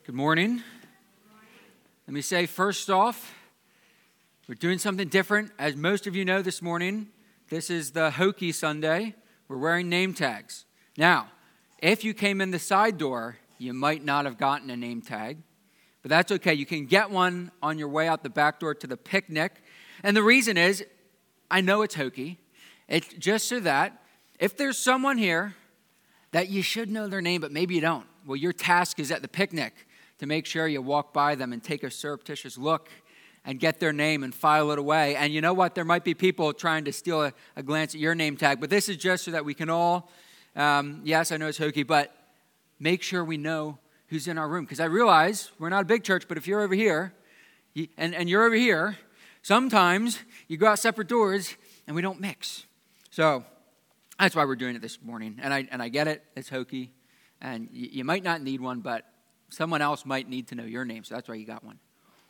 Good morning. Let me say first off, we're doing something different. As most of you know this morning, this is the Hokie Sunday. We're wearing name tags. Now, if you came in the side door, you might not have gotten a name tag, but that's okay. You can get one on your way out the back door to the picnic. And the reason is, I know it's Hokie. It's just so that if there's someone here that you should know their name, but maybe you don't, well, your task is at the picnic to make sure you walk by them and take a surreptitious look and get their name and file it away. And you know what? There might be people trying to steal a glance at your name tag, but this is just so that we can all, yes, I know it's Hokie, but make sure we know who's in our room. Because I realize we're not a big church, but if you're over here and you're over here, sometimes you go out separate doors and we don't mix. So that's why we're doing it this morning. And I get it, it's Hokie, and you might not need one, but someone else might need to know your name, so that's why you got one.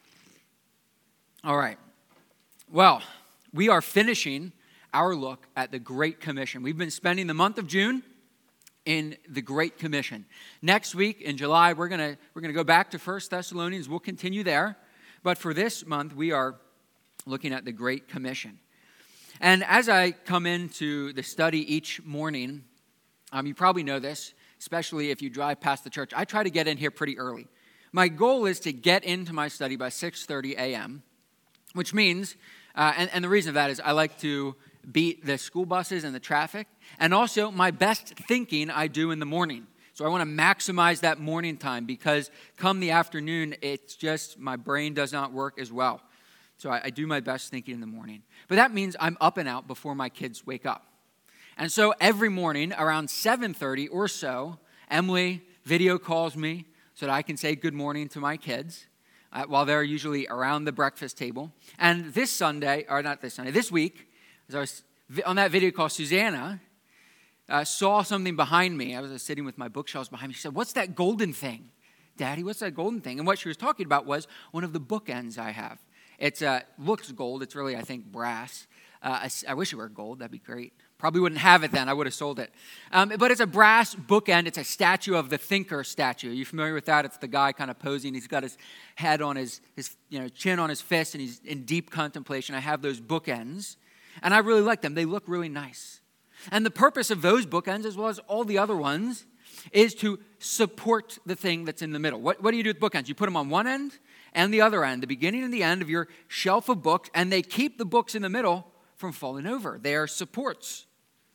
All right. Well, we are finishing our look at the Great Commission. We've been spending the month of June in the Great Commission. Next week in July, we're gonna go back to 1 Thessalonians. We'll continue there. But for this month, we are looking at the Great Commission. And as I come into the study each morning, you probably know this, especially if you drive past the church, I try to get in here pretty early. My goal is to get into my study by 6:30 a.m., which means, and the reason of that is I like to beat the school buses and the traffic, and also my best thinking I do in the morning. So I want to maximize that morning time because come the afternoon, it's just my brain does not work as well. So I do my best thinking in the morning. But that means I'm up and out before my kids wake up. And so every morning around 7:30 or so, Emily video calls me so that I can say good morning to my kids while they're usually around the breakfast table. And this week, as I was on that video call, Susanna saw something behind me. I was sitting with my bookshelves behind me. She said, "What's that golden thing? Daddy, what's that golden thing?" And what she was talking about was one of the bookends I have. It looks gold. It's really, I think, brass. I wish it were gold. That'd be great. Probably wouldn't have it then. I would have sold it. But it's a brass bookend. It's a statue of the thinker statue. Are you familiar with that? It's the guy kind of posing. He's got his head on his chin on his fist, and he's in deep contemplation. I have those bookends, and I really like them. They look really nice. And the purpose of those bookends, as well as all the other ones, is to support the thing that's in the middle. What do you do with bookends? You put them on one end and the other end, the beginning and the end of your shelf of books, and they keep the books in the middle from falling over. They are supports.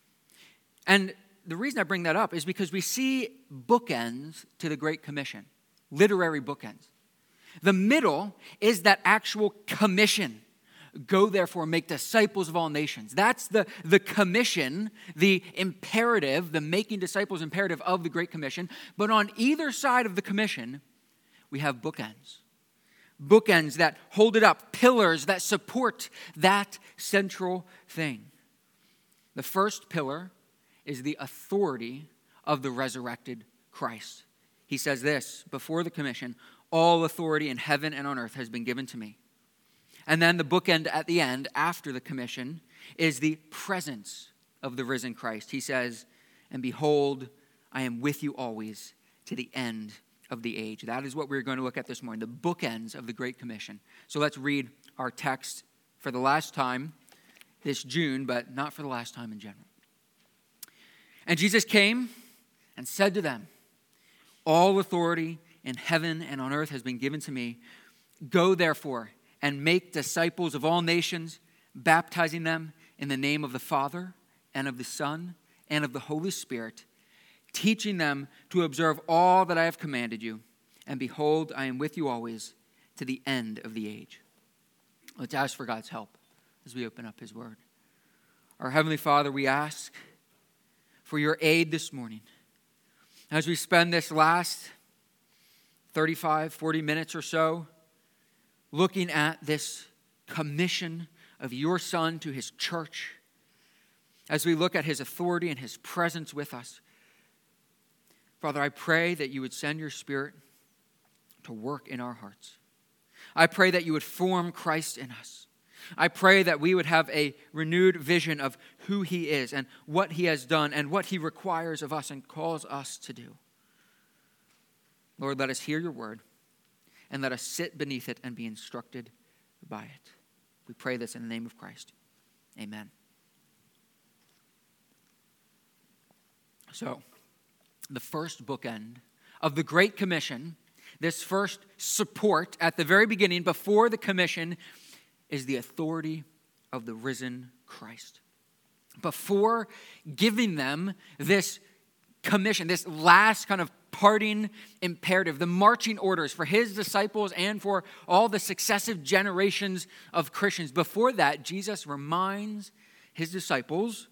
And the reason I bring that up is because we see bookends to the Great Commission, literary bookends. The middle is that actual commission. Go therefore, make disciples of all nations. That's the commission, the imperative, the making disciples imperative of the Great Commission. But on either side of the commission, we have bookends. Bookends that hold it up, pillars that support that central thing. The first pillar is the authority of the resurrected Christ. He says this, before the commission, all authority in heaven and on earth has been given to me. And then the bookend at the end, after the commission, is the presence of the risen Christ. He says, and behold, I am with you always to the end of the age. That is what we're going to look at this morning, the bookends of the Great Commission. So let's read our text for the last time this June, but not for the last time in general. And Jesus came and said to them, all authority in heaven and on earth has been given to me. Go therefore and make disciples of all nations, baptizing them in the name of the Father and of the Son and of the Holy Spirit, teaching them to observe all that I have commanded you. And behold, I am with you always to the end of the age. Let's ask for God's help as we open up His Word. Our Heavenly Father, we ask for your aid this morning. As we spend this last 35, 40 minutes or so looking at this commission of your Son to His church, as we look at His authority and His presence with us, Father, I pray that you would send your Spirit to work in our hearts. I pray that you would form Christ in us. I pray that we would have a renewed vision of who He is and what He has done and what He requires of us and calls us to do. Lord, let us hear your word. and let us sit beneath it and be instructed by it. We pray this in the name of Christ. Amen. So, the first bookend of the Great Commission, this first support at the very beginning before the commission, is the authority of the risen Christ. Before giving them this commission, this last kind of parting imperative, the marching orders for his disciples and for all the successive generations of Christians, before that, Jesus reminds his disciples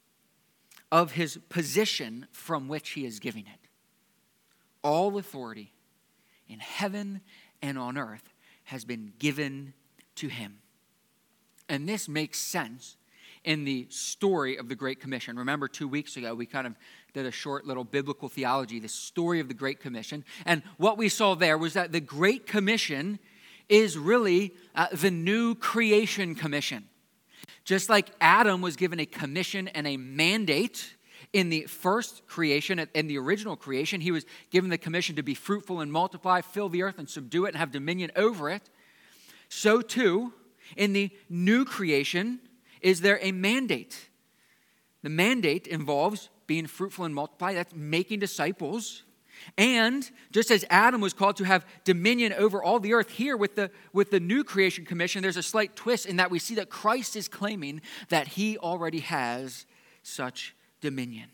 of his position from which he is giving it. All authority in heaven and on earth has been given to him. And this makes sense in the story of the Great Commission. Remember 2 weeks ago, we kind of did a short little biblical theology, the story of the Great Commission. And what we saw there was that the Great Commission is really the new creation commission. Just like Adam was given a commission and a mandate in the first creation, in the original creation, he was given the commission to be fruitful and multiply, fill the earth and subdue it and have dominion over it. So too, in the new creation, is there a mandate? The mandate involves being fruitful and multiply. That's making disciples. And just as Adam was called to have dominion over all the earth, here with the new creation commission, there's a slight twist in that we see that Christ is claiming that he already has such dominion.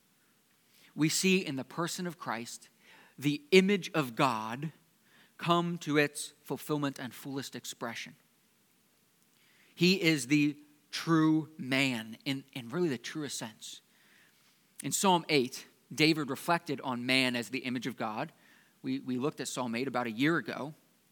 We see in the person of Christ the image of God come to its fulfillment and fullest expression. He is the true man in really the truest sense. In Psalm 8, David reflected on man as the image of God. We looked at Psalm 8 about a year ago.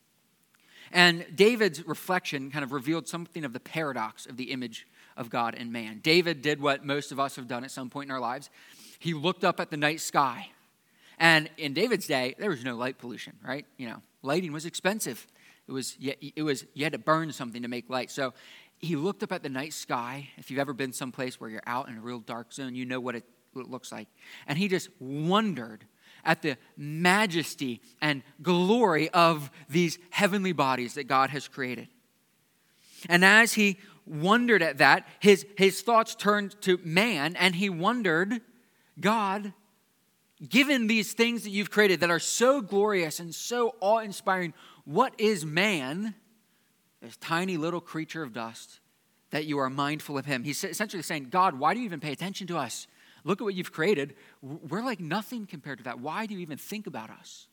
And David's reflection kind of revealed something of the paradox of the image of God and man. David did what most of us have done at some point in our lives. He looked up at the night sky. And in David's day, there was no light pollution, right? Lighting was expensive. You had to burn something to make light. So he looked up at the night sky. If you've ever been someplace where you're out in a real dark zone, you know what it looks like. And he just wondered at the majesty and glory of these heavenly bodies that God has created. And as he wondered at that, his thoughts turned to man, and he wondered, God, given these things that you've created that are so glorious and so awe-inspiring, what is man, this tiny little creature of dust, that you are mindful of him? He's essentially saying, God, why do you even pay attention to us? Look at what you've created. We're like nothing compared to that. Why do you even think about us?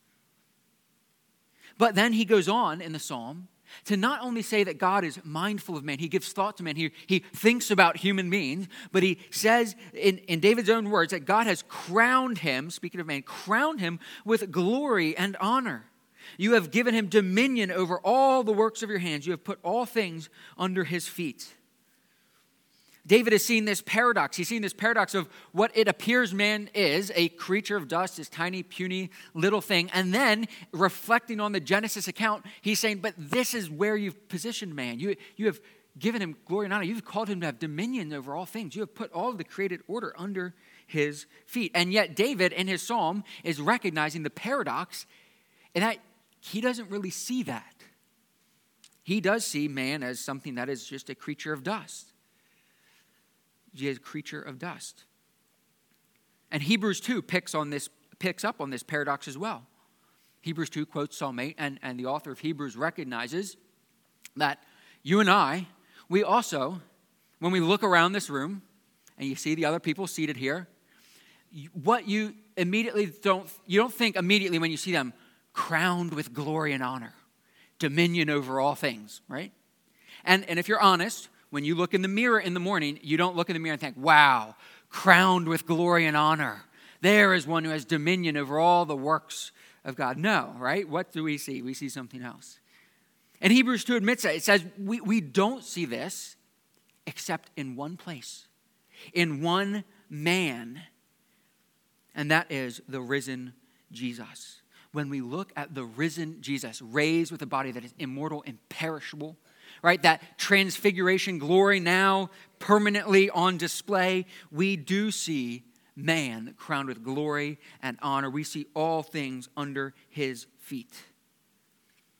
But then he goes on in the psalm to not only say that God is mindful of man, he gives thought to man, he thinks about human beings, but he says in David's own words that God has crowned him, speaking of man, crowned him with glory and honor. You have given him dominion over all the works of your hands. You have put all things under his feet. David has seen this paradox. He's seen this paradox of what it appears man is, a creature of dust, this tiny, puny little thing. And then, reflecting on the Genesis account, he's saying, but this is where you've positioned man. You have given him glory and honor. You've called him to have dominion over all things. You have put all of the created order under his feet. And yet David, in his psalm, is recognizing the paradox in that he doesn't really see that. He does see man as something that is just a creature of dust. He is a creature of dust. And Hebrews 2 picks up on this paradox as well. Hebrews 2 quotes Psalm 8, and the author of Hebrews recognizes that you and I, we also, when we look around this room, and you see the other people seated here, what you don't think immediately when you see them crowned with glory and honor, dominion over all things, right? And if you're honest, when you look in the mirror in the morning, you don't look in the mirror and think, wow, crowned with glory and honor. There is one who has dominion over all the works of God. No, right? What do we see? We see something else. And Hebrews 2 admits that. It says we don't see this except in one place, in one man, and that is the risen Jesus. When we look at the risen Jesus, raised with a body that is immortal, imperishable, right? That transfiguration glory now permanently on display. We do see man crowned with glory and honor. We see all things under his feet.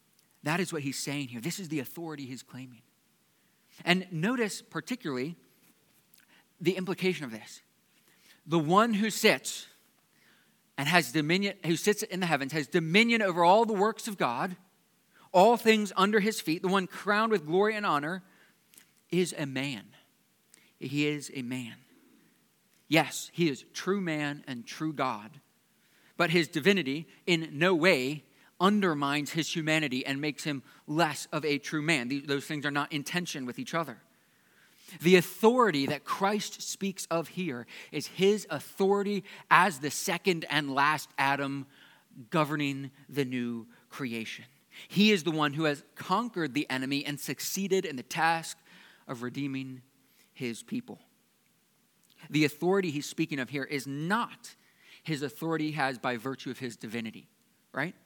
That is what he's saying here. This is the authority he's claiming. And notice particularly the implication of this. The one who sits and has dominion, who sits in the heavens, has dominion over all the works of God, all things under his feet, the one crowned with glory and honor, is a man. He is a man. Yes, he is true man and true God, but his divinity in no way undermines his humanity and makes him less of a true man. Those things are not in tension with each other. The authority that Christ speaks of here is his authority as the second and last Adam governing the new creation. He is the one who has conquered the enemy and succeeded in the task of redeeming his people. The authority he's speaking of here is not his authority he has by virtue of his divinity, right?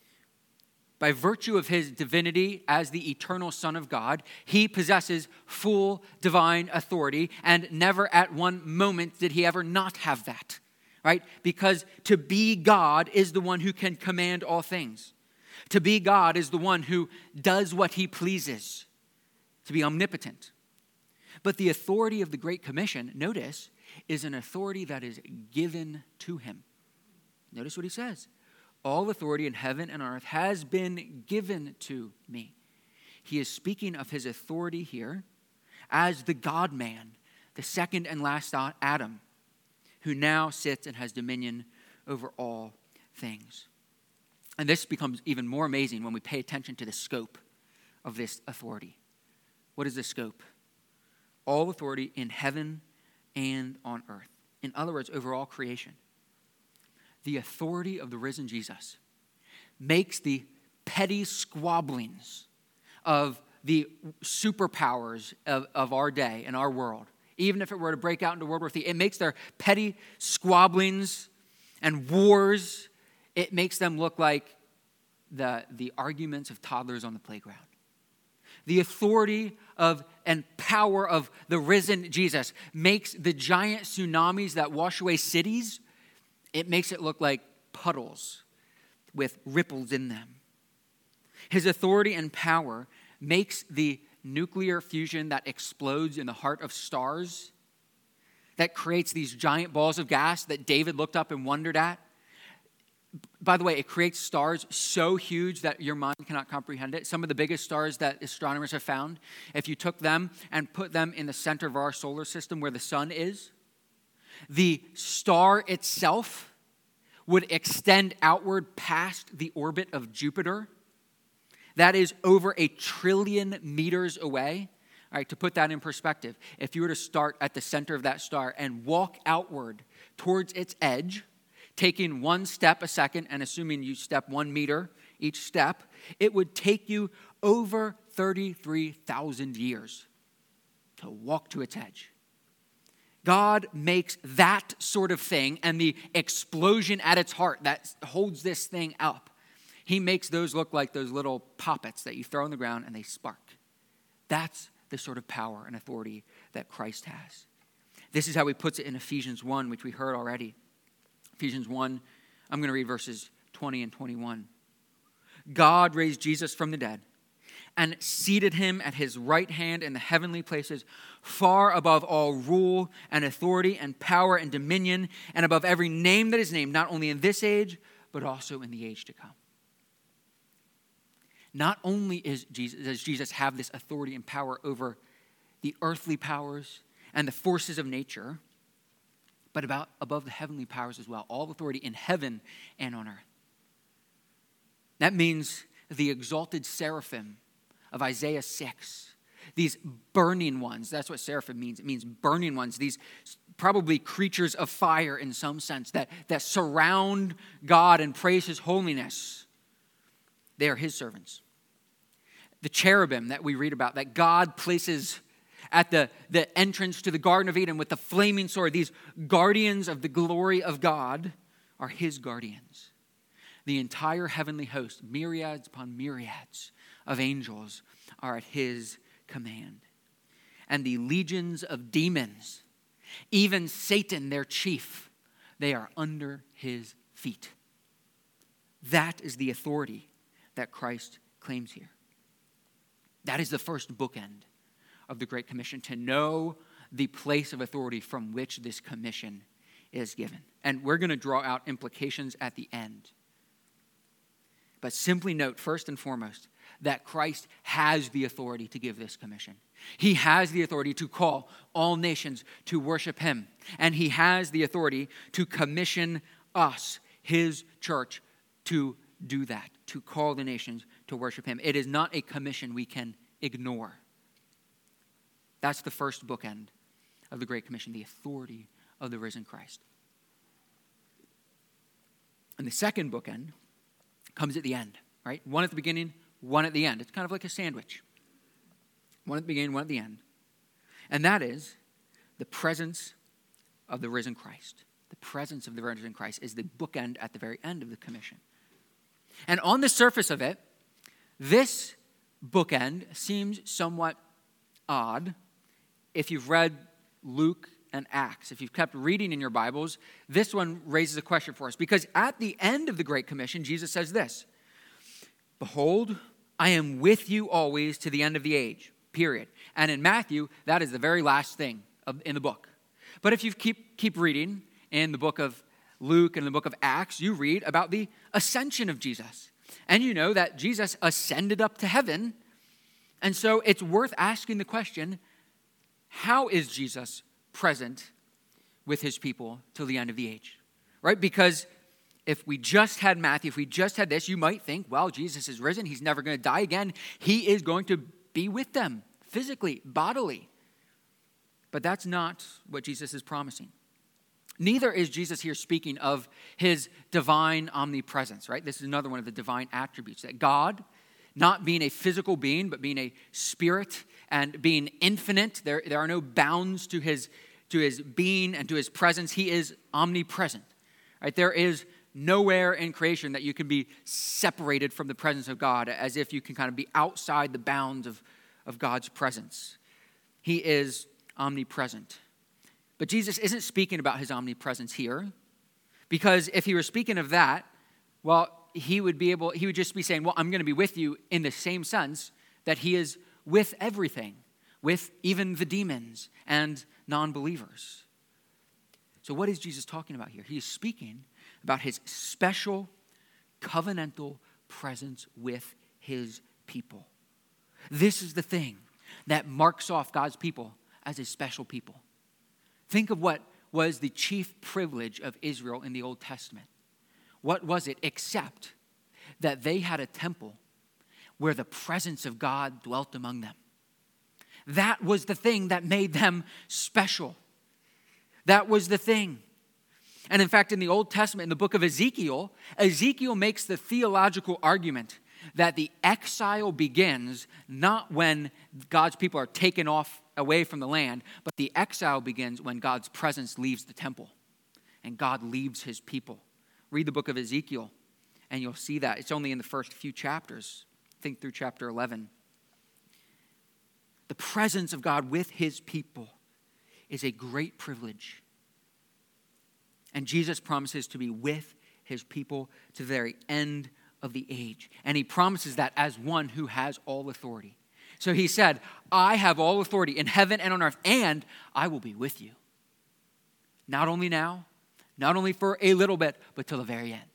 By virtue of his divinity as the eternal Son of God, he possesses full divine authority, and never at one moment did he ever not have that, right? Because to be God is the one who can command all things. To be God is the one who does what he pleases, to be omnipotent. But the authority of the Great Commission, notice, is an authority that is given to him. Notice what he says. All authority in heaven and on earth has been given to me. He is speaking of his authority here as the God-man, the second and last Adam, who now sits and has dominion over all things. And this becomes even more amazing when we pay attention to the scope of this authority. What is the scope? All authority in heaven and on earth. In other words, over all creation. The authority of the risen Jesus makes the petty squabblings of the superpowers of our day and our world, even if it were to break out into World War III, it makes their petty squabblings and wars, it makes them look like the arguments of toddlers on the playground. The authority of and power of the risen Jesus makes the giant tsunamis that wash away cities, it makes it look like puddles with ripples in them. His authority and power makes the nuclear fusion that explodes in the heart of stars, that creates these giant balls of gas that David looked up and wondered at. By the way, it creates stars so huge that your mind cannot comprehend it. Some of the biggest stars that astronomers have found, if you took them and put them in the center of our solar system where the sun is, the star itself would extend outward past the orbit of Jupiter. That is over 1 trillion meters away. All right, to put that in perspective, if you were to start at the center of that star and walk outward towards its edge, taking one step a second and assuming you step 1 meter each step, it would take you over 33,000 years to walk to its edge. God makes that sort of thing and the explosion at its heart that holds this thing up. He makes those look like those little poppets that you throw on the ground and they spark. That's the sort of power and authority that Christ has. This is how he puts it in Ephesians 1, which we heard already. Ephesians 1, I'm going to read verses 20 and 21. God raised Jesus from the dead and seated him at his right hand in the heavenly places, far above all rule and authority and power and dominion, and above every name that is named, not only in this age, but also in the age to come. Not only does Jesus have this authority and power over the earthly powers and the forces of nature, but above the heavenly powers as well, all authority in heaven and on earth. That means the exalted seraphim of Isaiah 6, these burning ones, that's what seraphim means. It means burning ones, these probably creatures of fire in some sense that surround God and praise his holiness. They are his servants. The cherubim that we read about, that God places at the entrance to the Garden of Eden with the flaming sword, these guardians of the glory of God are his guardians. The entire heavenly host, myriads upon myriads of angels, are at his command. And the legions of demons, even Satan, their chief, they are under his feet. That is the authority that Christ claims here. That is the first bookend of the Great Commission, to know the place of authority from which this commission is given. And we're going to draw out implications at the end. But simply note, first and foremost, that Christ has the authority to give this commission. He has the authority to call all nations to worship him. And he has the authority to commission us, his church, to do that, to call the nations to worship him. It is not a commission we can ignore. That's the first bookend of the Great Commission, the authority of the risen Christ. And the second bookend comes at the end, right? One at the beginning, one at the end. It's kind of like a sandwich. One at the beginning, one at the end. And that is the presence of the risen Christ. The presence of the risen Christ is the bookend at the very end of the commission. And on the surface of it, this bookend seems somewhat odd if you've read Luke and Acts. If you've kept reading in your Bibles, this one raises a question for us. Because at the end of the Great Commission, Jesus says this, "Behold, I am with you always to the end of the age," period. And in Matthew, that is the very last thing in the book. But if you keep reading in the book of Luke and the book of Acts, you read about the ascension of Jesus. And you know that Jesus ascended up to heaven. And so it's worth asking the question, how is Jesus present with his people till the end of the age? Right? Because if we just had Matthew, if we just had this, you might think, well, Jesus is risen. He's never going to die again. He is going to be with them physically, bodily. But that's not what Jesus is promising. Neither is Jesus here speaking of his divine omnipresence, right? This is another one of the divine attributes, that God, not being a physical being, but being a spirit and being infinite, there are no bounds to his being and to his presence. He is omnipresent, right? There is nowhere in creation that you can be separated from the presence of God, as if you can kind of be outside the bounds of God's presence. He is omnipresent. But Jesus isn't speaking about his omnipresence here, because if he were speaking of that, well, he would just be saying, well, I'm going to be with you in the same sense that he is with everything, with even the demons and non-believers. So what is Jesus talking about here? He is speaking about his special covenantal presence with his people. This is the thing that marks off God's people as a special people. Think of what was the chief privilege of Israel in the Old Testament. What was it except that they had a temple where the presence of God dwelt among them? That was the thing that made them special. That was the thing. And in fact, in the Old Testament, in the book of Ezekiel, Ezekiel makes the theological argument that the exile begins not when God's people are taken away from the land, but the exile begins when God's presence leaves the temple and God leaves his people. Read the book of Ezekiel and you'll see that. It's only in the first few chapters. Think through chapter 11. The presence of God with his people is a great privilege. And Jesus promises to be with his people to the very end of the age. And he promises that as one who has all authority. So he said, I have all authority in heaven and on earth, and I will be with you. Not only now, not only for a little bit, but till the very end.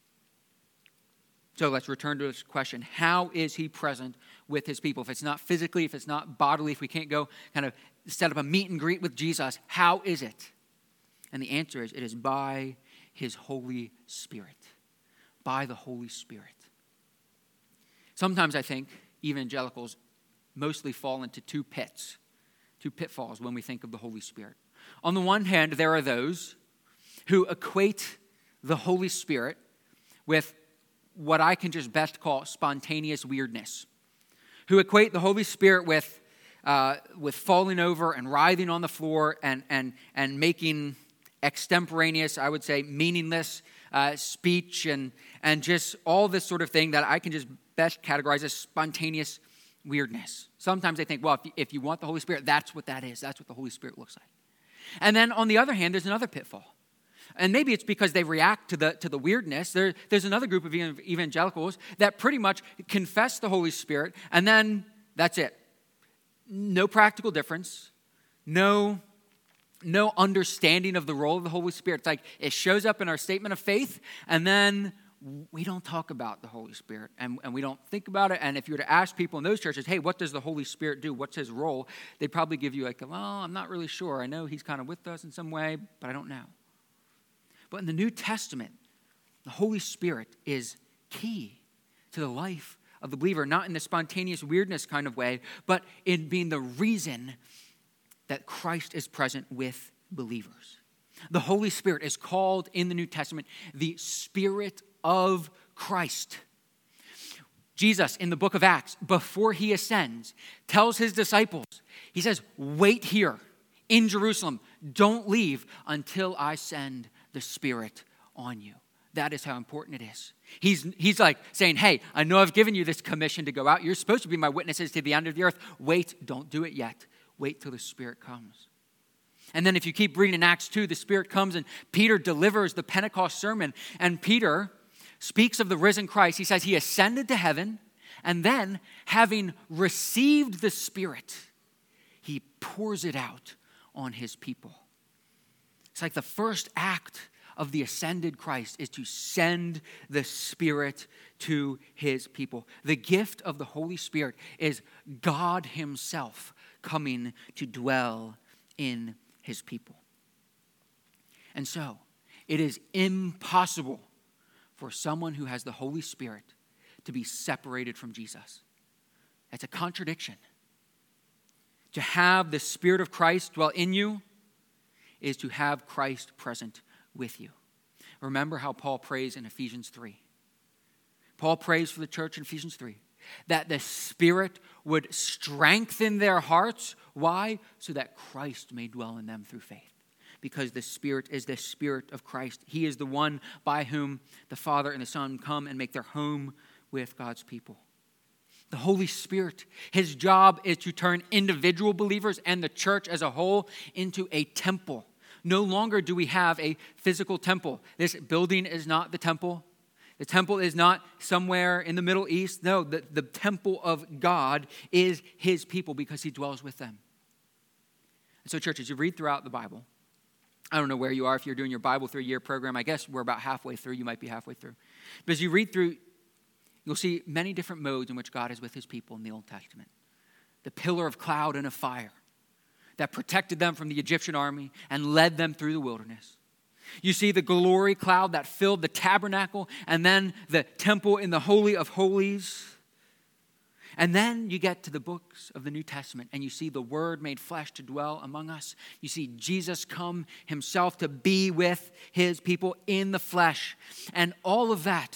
So let's return to this question. How is he present with his people? If it's not physically, if it's not bodily, if we can't go kind of set up a meet and greet with Jesus, how is it? And the answer is, it is by his Holy Spirit. By the Holy Spirit. Sometimes I think evangelicals mostly fall into two pitfalls when we think of the Holy Spirit. On the one hand, there are those who equate the Holy Spirit with what I can just best call spontaneous weirdness, who equate the Holy Spirit with falling over and writhing on the floor and making extemporaneous, I would say, meaningless speech and just all this sort of thing that I can just best categorize as spontaneous weirdness. Sometimes I think, well, if you want the Holy Spirit, that's what that is. That's what the Holy Spirit looks like. And then on the other hand, there's another pitfall And maybe it's because they react to the weirdness. There's another group of evangelicals that pretty much confess the Holy Spirit, and then that's it. No practical difference. No understanding of the role of the Holy Spirit. It's like it shows up in our statement of faith, and then we don't talk about the Holy Spirit, and we don't think about it. And if you were to ask people in those churches, hey, what does the Holy Spirit do? What's his role? They'd probably give you like, well, I'm not really sure. I know he's kind of with us in some way, but I don't know. But in the New Testament, the Holy Spirit is key to the life of the believer, not in the spontaneous weirdness kind of way, but in being the reason that Christ is present with believers. The Holy Spirit is called in the New Testament the Spirit of Christ. Jesus, in the book of Acts, before he ascends, tells his disciples, he says, wait here in Jerusalem. Don't leave until I send the Spirit on you. That is how important it is. He's like saying, hey, I know I've given you this commission to go out. You're supposed to be my witnesses to the end of the earth. Wait, don't do it yet. Wait till the Spirit comes. And then if you keep reading in Acts 2, the Spirit comes and Peter delivers the Pentecost sermon. And Peter speaks of the risen Christ. He says he ascended to heaven, and then having received the Spirit, he pours it out on his people. It's like the first act of the ascended Christ is to send the Spirit to his people. The gift of the Holy Spirit is God himself coming to dwell in his people. And so, it is impossible for someone who has the Holy Spirit to be separated from Jesus. That's a contradiction. To have the Spirit of Christ dwell in you is to have Christ present with you. Remember how Paul prays in Ephesians 3. Paul prays for the church in Ephesians 3 that the Spirit would strengthen their hearts. Why? So that Christ may dwell in them through faith. Because the Spirit is the Spirit of Christ. He is the one by whom the Father and the Son come and make their home with God's people. The Holy Spirit, his job is to turn individual believers and the church as a whole into a temple. No longer do we have a physical temple. This building is not the temple. The temple is not somewhere in the Middle East. No, the temple of God is his people because he dwells with them. And so, church, as you read throughout the Bible, I don't know where you are if you're doing your Bible 3-year program. I guess we're about halfway through. You might be halfway through. But as you read through, you'll see many different modes in which God is with his people in the Old Testament. The pillar of cloud and of fire that protected them from the Egyptian army and led them through the wilderness. You see the glory cloud that filled the tabernacle and then the temple in the Holy of Holies. And then you get to the books of the New Testament and you see the Word made flesh to dwell among us. You see Jesus come himself to be with his people in the flesh. And all of that,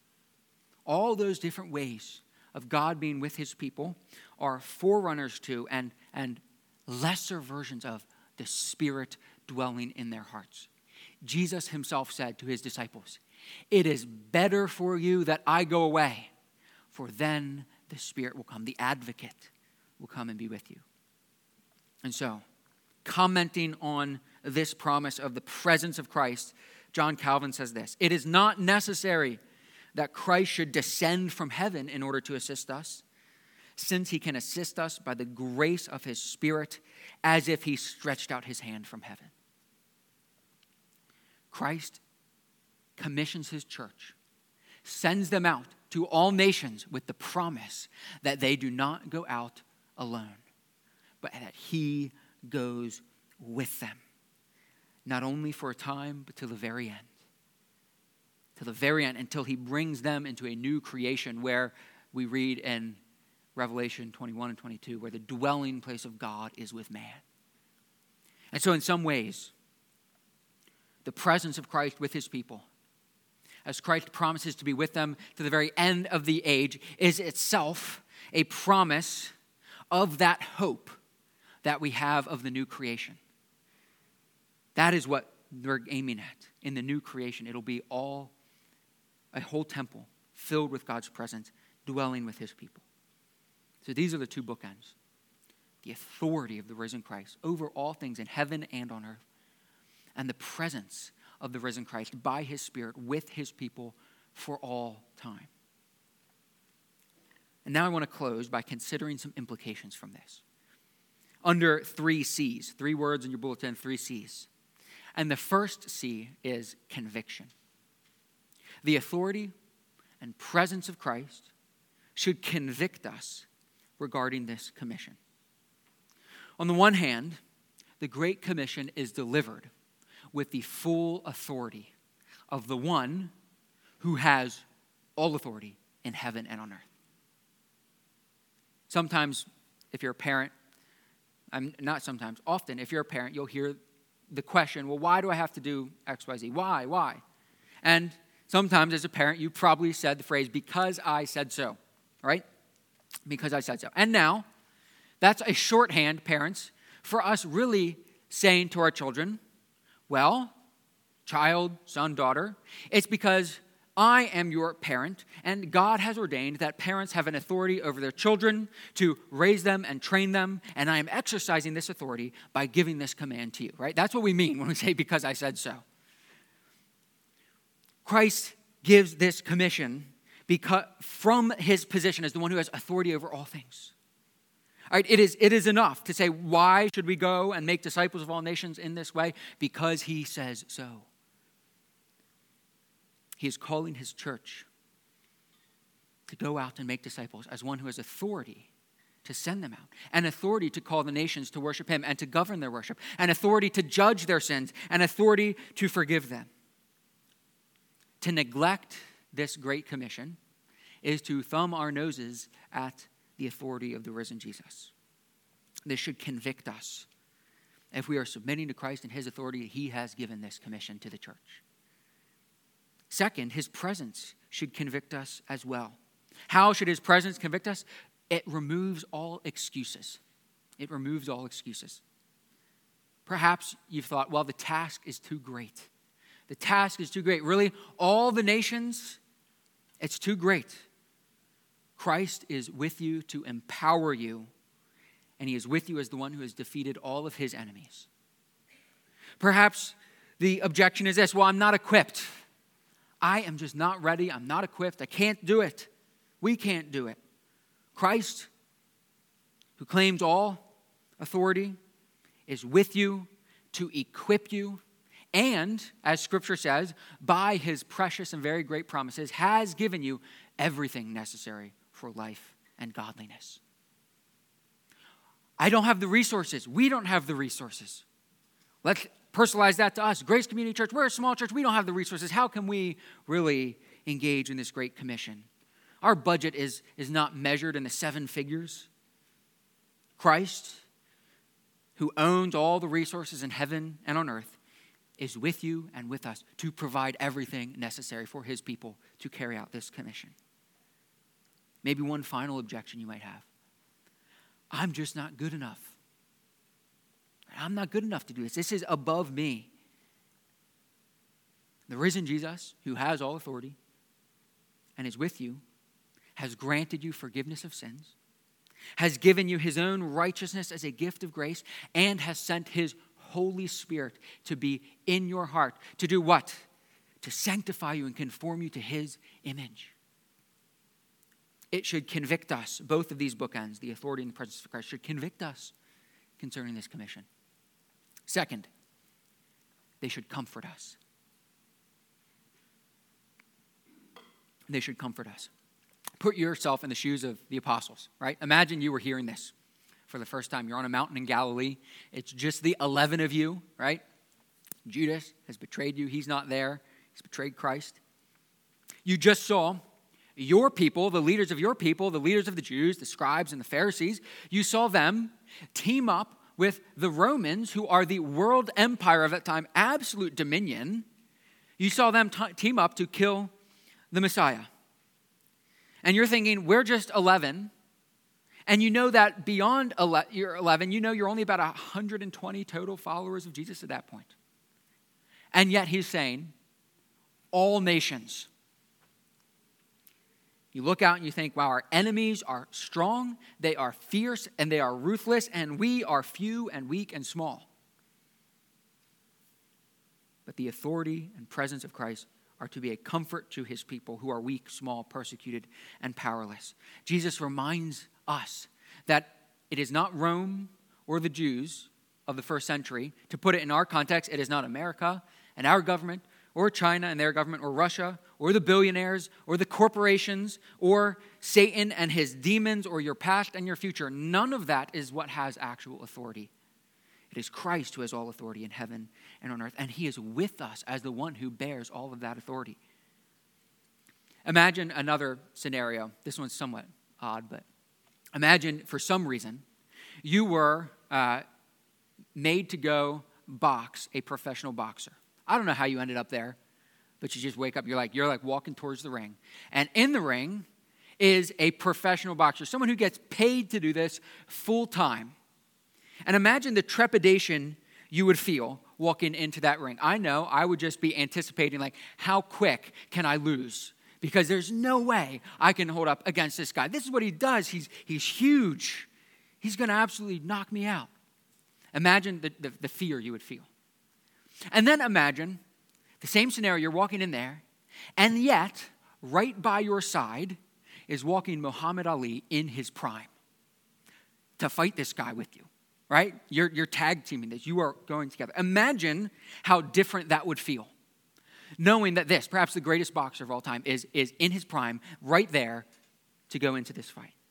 all those different ways of God being with his people are forerunners to and lesser versions of the Spirit dwelling in their hearts. Jesus himself said to his disciples, "It is better for you that I go away, for then the Spirit will come. The advocate will come and be with you." And so, commenting on this promise of the presence of Christ, John Calvin says this: "It is not necessary that Christ should descend from heaven in order to assist us, since he can assist us by the grace of his Spirit as if he stretched out his hand from heaven." Christ commissions his church, sends them out to all nations with the promise that they do not go out alone, but that he goes with them, not only for a time, but to the very end. To the very end, until he brings them into a new creation where we read in Revelation 21 and 22, where the dwelling place of God is with man. And so in some ways, the presence of Christ with his people, as Christ promises to be with them to the very end of the age, is itself a promise of that hope that we have of the new creation. That is what we're aiming at in the new creation. It'll be a whole temple filled with God's presence, dwelling with his people. So these are the two bookends. The authority of the risen Christ over all things in heaven and on earth, and the presence of the risen Christ by his Spirit with his people for all time. And now I want to close by considering some implications from this. Under 3 C's, 3 words in your bulletin, 3 C's. And the first C is conviction. The authority and presence of Christ should convict us regarding this commission. On the one hand, the Great Commission is delivered with the full authority of the one who has all authority in heaven and on earth. Sometimes, if you're a parent, often, if you're a parent, you'll hear the question, well, why do I have to do X, Y, Z? Why? And sometimes as a parent, you probably said the phrase, because I said so, right? Because I said so. And now, that's a shorthand, parents, for us really saying to our children, well, child, son, daughter, it's because I am your parent, and God has ordained that parents have an authority over their children to raise them and train them, and I am exercising this authority by giving this command to you, right? That's what we mean when we say, because I said so. Christ gives this commission because from his position as the one who has authority over all things. All right, it is enough to say, why should we go and make disciples of all nations in this way? Because he says so. He is calling his church to go out and make disciples as one who has authority to send them out, and authority to call the nations to worship him and to govern their worship, and authority to judge their sins, and authority to forgive them. To neglect this great commission is to thumb our noses at the authority of the risen Jesus. This should convict us if we are submitting to Christ and his authority. He has given this commission to the church. Second, his presence should convict us as well. How should his presence convict us? It removes all excuses. It removes all excuses. Perhaps you've thought, well, the task is too great. The task is too great. Really, all the nations, it's too great. Christ is with you to empower you, and he is with you as the one who has defeated all of his enemies. Perhaps the objection is this, well, I'm not equipped. I am just not ready. I'm not equipped. I can't do it. We can't do it. Christ, who claims all authority, is with you to equip you, and, as Scripture says, by his precious and very great promises, has given you everything necessary for life and godliness. I don't have the resources. We don't have the resources. Let's personalize that to us. Grace Community Church, we're a small church. We don't have the resources. How can we really engage in this great commission? Our budget is not measured in the 7 figures. Christ, who owns all the resources in heaven and on earth, is with you and with us to provide everything necessary for his people to carry out this commission. Maybe one final objection you might have. I'm just not good enough. I'm not good enough to do this. This is above me. The risen Jesus, who has all authority and is with you, has granted you forgiveness of sins, has given you his own righteousness as a gift of grace, and has sent his Holy Spirit to be in your heart. To do what? To sanctify you and conform you to his image. It should convict us. Both of these bookends, the authority and the presence of Christ, should convict us concerning this commission. Second, they should comfort us. They should comfort us. Put yourself in the shoes of the apostles, right? Imagine you were hearing this for the first time. You're on a mountain in Galilee. It's just the 11 of you, right? Judas has betrayed you. He's not there. He's betrayed Christ. You just saw your people, the leaders of your people, the leaders of the Jews, the scribes and the Pharisees, you saw them team up with the Romans, who are the world empire of that time, absolute dominion. You saw them team up to kill the Messiah. And you're thinking, we're just 11. And you know that beyond you're 11, you know you're only about 120 total followers of Jesus at that point. And yet he's saying, all nations. You look out and you think, wow, our enemies are strong, they are fierce, and they are ruthless, and we are few and weak and small. but the authority and presence of Christ are to be a comfort to his people who are weak, small, persecuted, and powerless. Jesus reminds us that it is not Rome or the Jews of the first century. To put it in our context, it is not America and our government, or China and their government, or Russia, or the billionaires, or the corporations, or Satan and his demons, or your past and your future. None of that is what has actual authority. It is Christ who has all authority in heaven and on earth, and he is with us as the one who bears all of that authority. Imagine another scenario. This one's somewhat odd, but imagine for some reason you were made to go box a professional boxer. I don't know how you ended up there, but you just wake up, you're like walking towards the ring. And in the ring is a professional boxer, someone who gets paid to do this full time. And imagine the trepidation you would feel walking into that ring. I know I would just be anticipating, like, how quick can I lose? Because there's no way I can hold up against this guy. This is what he does. He's huge. He's going to absolutely knock me out. Imagine the fear you would feel. And then imagine the same scenario, you're walking in there, and yet, right by your side is walking Muhammad Ali in his prime to fight this guy with you, right? You're tag teaming this. You are going together. Imagine how different that would feel, knowing that this, perhaps the greatest boxer of all time, is in his prime, right there to go into this fight.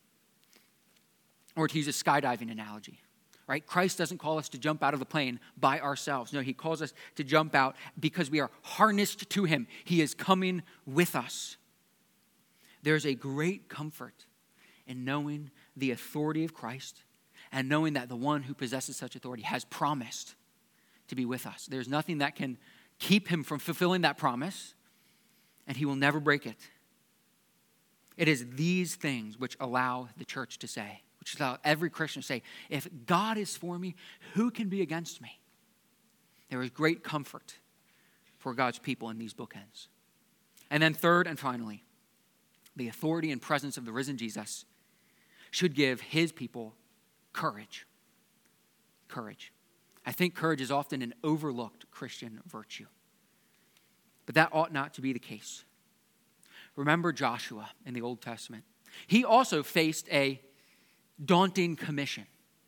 Or to use a skydiving analogy. Right? Christ doesn't call us to jump out of the plane by ourselves. No, he calls us to jump out because we are harnessed to him. He is coming with us. There's a great comfort in knowing the authority of Christ and knowing that the one who possesses such authority has promised to be with us. There's nothing that can keep him from fulfilling that promise, and he will never break it. It is these things which allow the church to say, which is how every Christian say, if God is for me, who can be against me? There is great comfort for God's people in these bookends. And then third and finally, the authority and presence of the risen Jesus should give his people courage. Courage. I think courage is often an overlooked Christian virtue. But that ought not to be the case. Remember Joshua in the Old Testament. He also faced a daunting commission.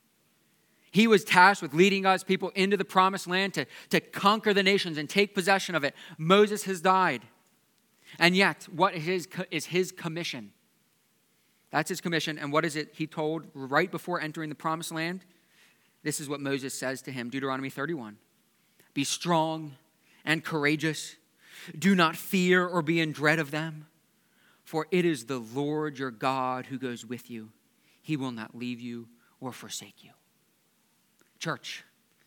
He was tasked with leading God's people into the promised land to conquer the nations and take possession of it. Moses has died. And yet, what is his commission? That's his commission. And what is it he told right before entering the promised land? This is what Moses says to him, Deuteronomy 31. Be strong and courageous. Do not fear or be in dread of them. For it is the Lord your God who goes with you. He will not leave you or forsake you. Church,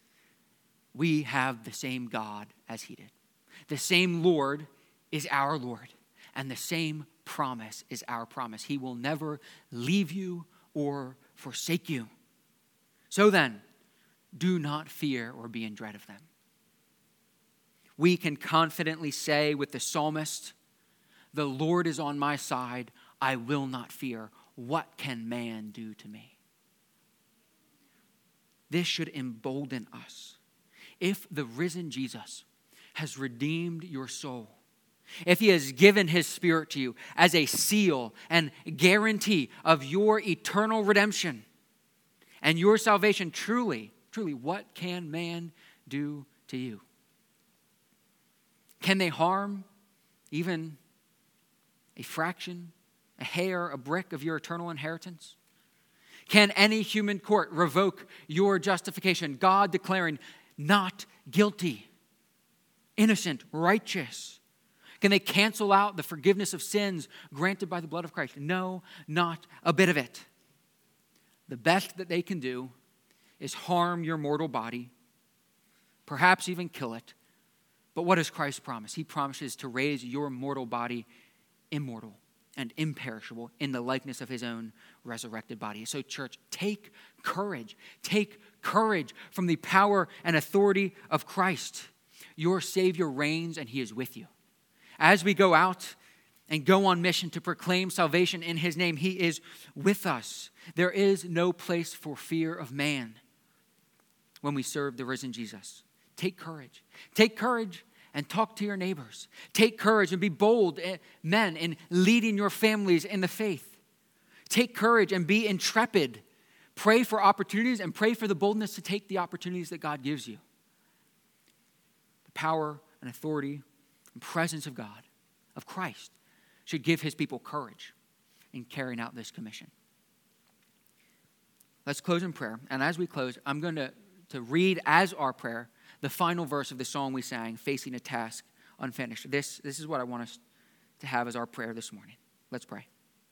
we have the same God as he did. The same Lord is our Lord. And the same promise is our promise. He will never leave you or forsake you. So then, do not fear or be in dread of them. We can confidently say with the psalmist, the Lord is on my side. I will not fear. What can man do to me? This should embolden us. If the risen Jesus has redeemed your soul, if he has given his Spirit to you as a seal and guarantee of your eternal redemption and your salvation, truly, what can man do to you? Can they harm even a fraction, a hair, a brick of your eternal inheritance? Can any human court revoke your justification? God declaring not guilty, innocent, righteous. Can they cancel out the forgiveness of sins granted by the blood of Christ? No, not a bit of it. The best that they can do is harm your mortal body, perhaps even kill it. But what does Christ promise? He promises to raise your mortal body immortal and imperishable in the likeness of his own resurrected body. So church, take courage. Take courage from the power and authority of Christ. Your Savior reigns and he is with you. As we go out and go on mission to proclaim salvation in his name, he is with us. There is no place for fear of man when we serve the risen Jesus. Take courage. Take courage and talk to your neighbors. Take courage and be bold men in leading your families in the faith. Take courage and be intrepid. Pray for opportunities and pray for the boldness to take the opportunities that God gives you. The power and authority and presence of God, of Christ, should give his people courage in carrying out this commission. Let's close in prayer. And as we close, I'm going to read as our prayer the final verse of the song we sang, Facing a Task Unfinished. This is what I want us to have as our prayer this morning. Let's pray.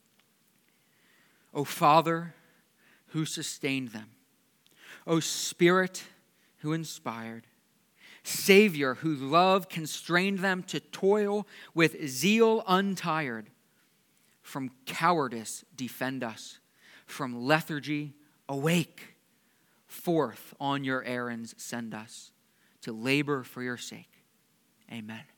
O Father, who sustained them. O Spirit, who inspired. Savior, whose love constrained them to toil with zeal untired. From cowardice defend us. From lethargy awake. Forth on your errands send us. To labor for your sake. Amen.